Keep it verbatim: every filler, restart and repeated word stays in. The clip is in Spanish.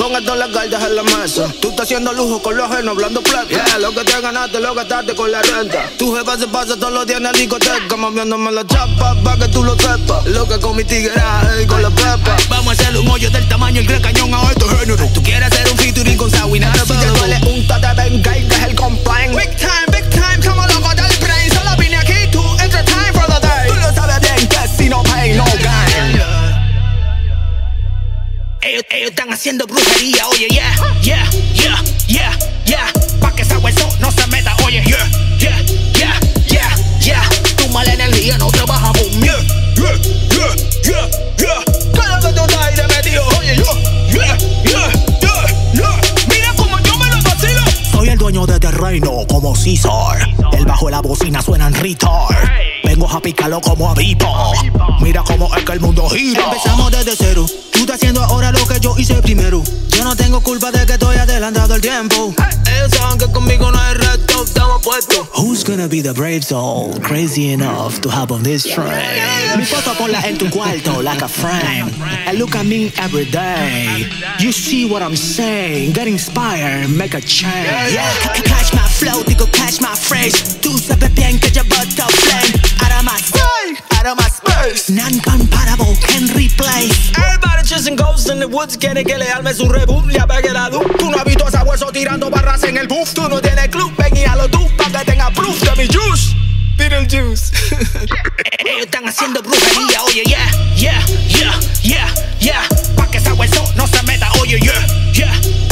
Ponga todas las cartas en la mesa. Tú estás haciendo lujo con los ajeno, hablando plata. Yeah, lo que te ganaste, lo gastaste con la renta. Tu jefa se pasa todos los días en la discoteca, moviéndome la chapa pa' que tú lo sepas. Lo que con mi tigueraje y con la pepa. Vamos a hacerle un hoyo del tamaño el gran cañón a este género. Tú quieres hacer un featuring con Sawinara. Si te duele un tate, venga y que es el complaint. Big time, big time, como loco del brain. Solo vine aquí to entertain for the day. Tú lo sabes bien que si no pay, no gain. Ellos, ellos están haciendo brujería, oye, yeah, yeah, yeah, yeah, yeah. Pa' que esa hueso no se meta, oye, yeah, yeah, yeah, yeah, yeah. Tu mala energía no trabaja con mí, yeah, yeah, yeah, yeah. Cada vez tú estás ahí de metido, oye, yeah, yeah, yeah, yeah, yeah. Mira como yo me lo vacilo. Soy el dueño de este reino como César. El bajo de la bocina suena en retard. Vengo a picarlo como a Vipo. Mira cómo es que el mundo gira. Empezamos desde cero. Tú estás haciendo ahora lo que yo hice primero. Yo no tengo culpa de que estoy adelantado el tiempo. Ellos saben que conmigo no hay reto, estamos puestos. Who's gonna be the brave soul crazy enough to hop on this train? Mi foto ponla en tu cuarto like a frame. And look at me every day. You see what I'm saying? Get inspired, make a change. Yeah, catch my flow, digo catch my phrase. Tú sabes bien que yo voto flame. Out of my style, out of my space. Non-comparable can replace. Everybody chasing ghosts in the woods. Quiere que le armes un reboot, le apague la luz. Tú no has visto a ese hueso tirando barras en el buff. Tú no tienes club, ven y hazlo tú pa' que tenga proof de mi juice. Beetlejuice. Ellos están haciendo brujería, oye, yeah, yeah, yeah, yeah, yeah. Pa' que ese hueso no se meta, oye, yeah, yeah.